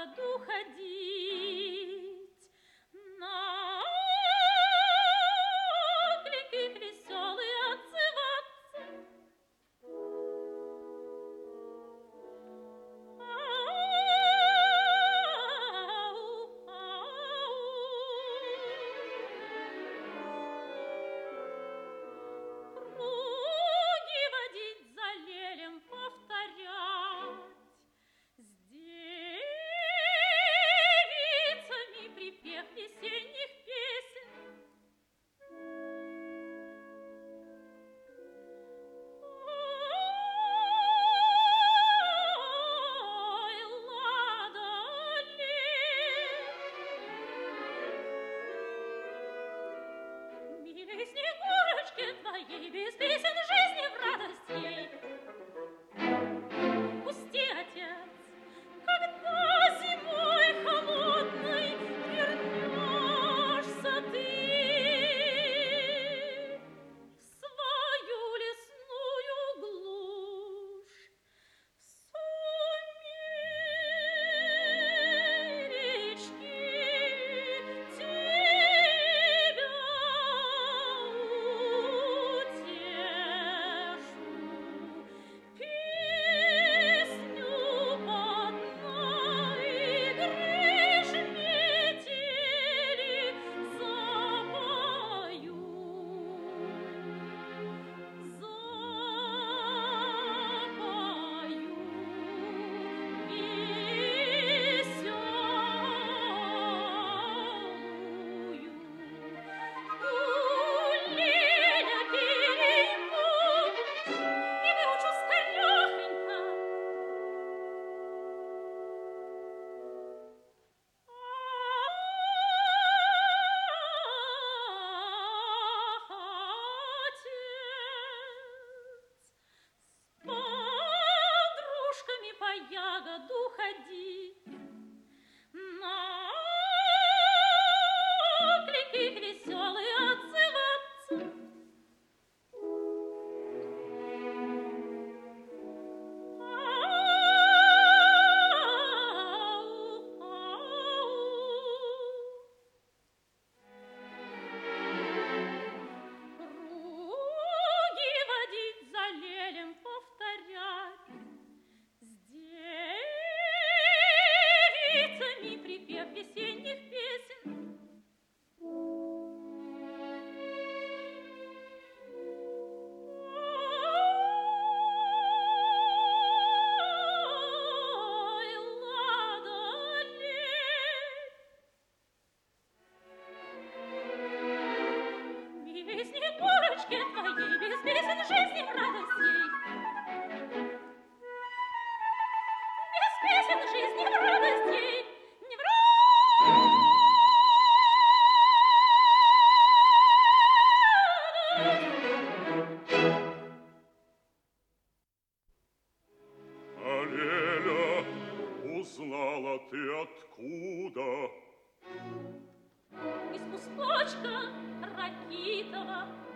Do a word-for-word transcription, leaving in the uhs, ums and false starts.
ягоду ходить, на оклики веселые отзываться. Круги водить за лелем, повторять с девицами припев весенних песен. Ой, Лада, милей Снегурочке твоей без песен жизни в радость ей. Пусти, отец, когда зимой холодной вернешься ты в свою лесную глушь, в сумеречки тебя утешу, песню под наигрыш метели запою, запою веселую. Гуляя перейму и выучу скорехонько. Ах, отец, с подружками по ягоду ходить, на оклики веселые отзываться. Круги водить за лелем, повторять с девицами припев весенних песен. Ой, Лада, милей Снегурочке твоей без песен жизни в радость ей. Без песен жизни в радость ей, не в радость. А Леля, узнала ты откуда? Из кусточка ракитова